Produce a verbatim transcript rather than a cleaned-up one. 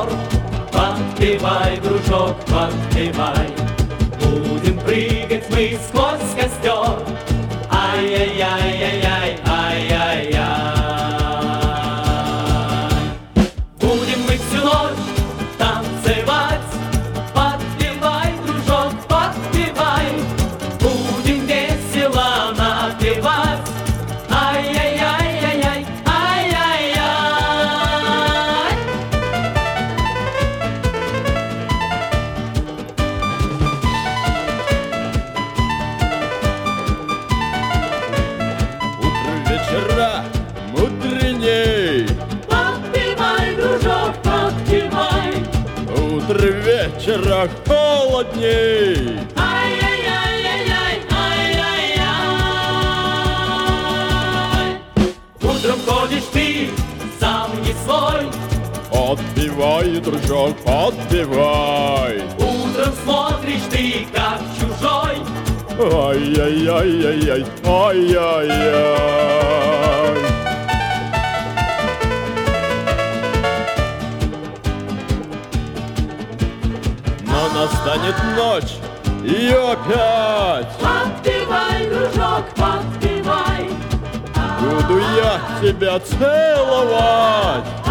костер. Подпевай, дружок, подпевай. Будем прыгать мы сквозь костер. Ай-яй-яй-яй-яй, ай-яй-яй. Будем мы всю ночь танцевать. Подпевай, дружок, подпевай. Будем весело напевать. Ай-яй-яй-яй-яй, ай-яй-яй. Утро вечера мудреней. Подпевай, дружок, подпевай. Утро вечера холодней. Ай-яй-яй-яй-яй, ай-яй-яй. Утром ходишь ты, сам не свой. Подпевай, дружок, подпевай. Утром смотришь ты, как чужой. Ай-яй-яй-яй-яй, ай-яй-яй. Но настанет ночь, и опять Подпевай, дружок, подпевай. буду я тебя целовать.